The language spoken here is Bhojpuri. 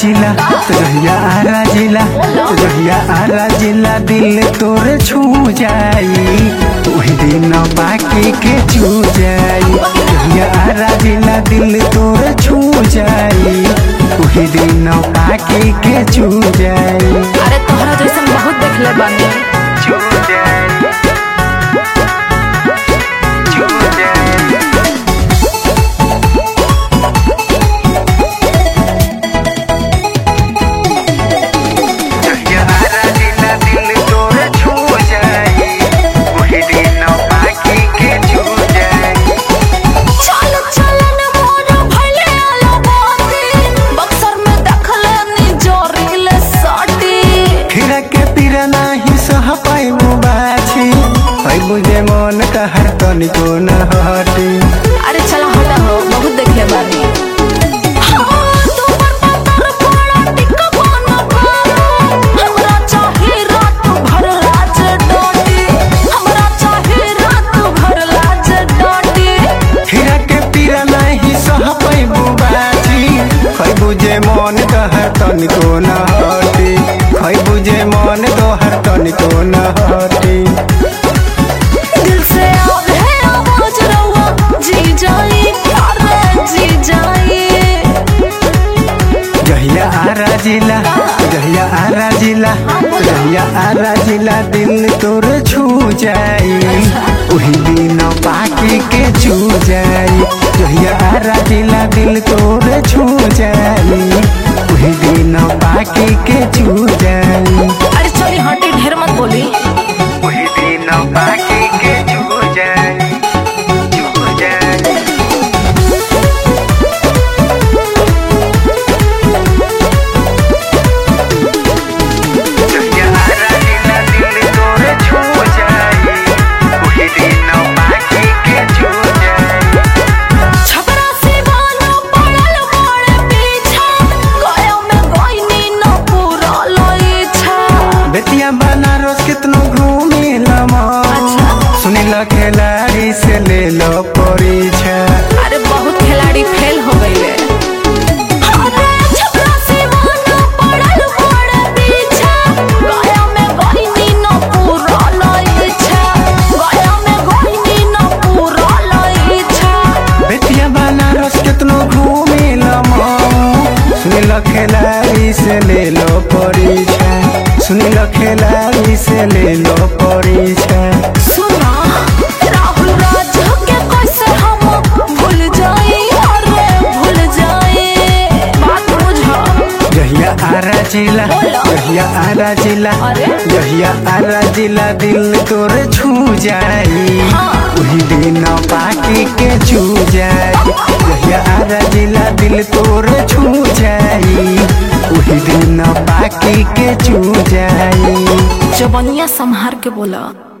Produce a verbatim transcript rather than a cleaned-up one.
जिला तो जहिया आरा जिला तो जहिया आरा जिला दिल तोर छू जाई वही दिन बाकी के छू जाई जहिया आरा जिला दिल तोर छू जाई वही दिन बाकी के छू जाई। अरे तोहरा जैसन बहुत देखले बानी। छू जाई छू जाई जहिया आरा जिला दिल तोर छू जाई वही दिन बाकी के छू जाई। चल चलन मोर भइले आला बाती बक्सर में देखले नी जोरिले साटी खीरा के पीरा नाही सह पाइबू बाछी पाइबू जे मन कहर तनिको न हटी। अरे चला हटा हो बहुत देखले बानी। हाँ, तू पर पत्थर पड़ा टिका बना बाबू। हमरा चाहे रात भर लाज डोटी हमरा चाहे रात भर लाज डोटी। खीरा के पीरा नाही सह पाइबू बाछी खाइबू जे मन कहर तनिको न हटी खाइबू जे मन तोहर तनिको न हटी। दिल से आव है आवाज रहुआ जी जाई अरे जी जाई। जहिया आरा जिला जहिया आरा जिला जहिया आरा जिला दिल तोर छू जाई वही दिन बाकी के छू जाई जहिया आरा जिला दिल तोर छू जाई वही दिन बाकी के छू जाई। अरे चली हटी ढेर मत बोली। वही दिन बाकी के छू जाई छू जाई। जहिया आरा जिला दिल तोर छू जाई वही दिन बाकी के छू जाई। छपरा से बानो पड़ल मोड़े पीछा गयो में गोइनी न पूरा लइछा। बेतिया बनारस कितनो घूमी लमा सुनील खिलाड़ी से ले लो परीक्षा। अरे बहुत खिलाड़ी फेल हो गईले। अरे छपरा से बानो पड़ल मोड़े पीछा गयो में गोइनी न पूरा लइछा गयो में गोइनी न पूरा लइछा। बेतिया बनारस कितनो घूमी लमा सुनील खिलाड़ी से ले लो परीक्षा सुनील खिलाड़ी से ले लो परीक्षा। सुना राहुल राज के कैसे हम भूल जाई अरे भूल जाई बात बुझा। जहिया आरा जिला जहिया आरा जिला अरे? जहिया आरा जिला दिल तोर छू जाई हाँ। वही दिन बाकी के छू जाई जहिया आरा जिला दिल तोर छू जाई वही दिन बाकी के छू जाई। जबनिया संहार के बोला।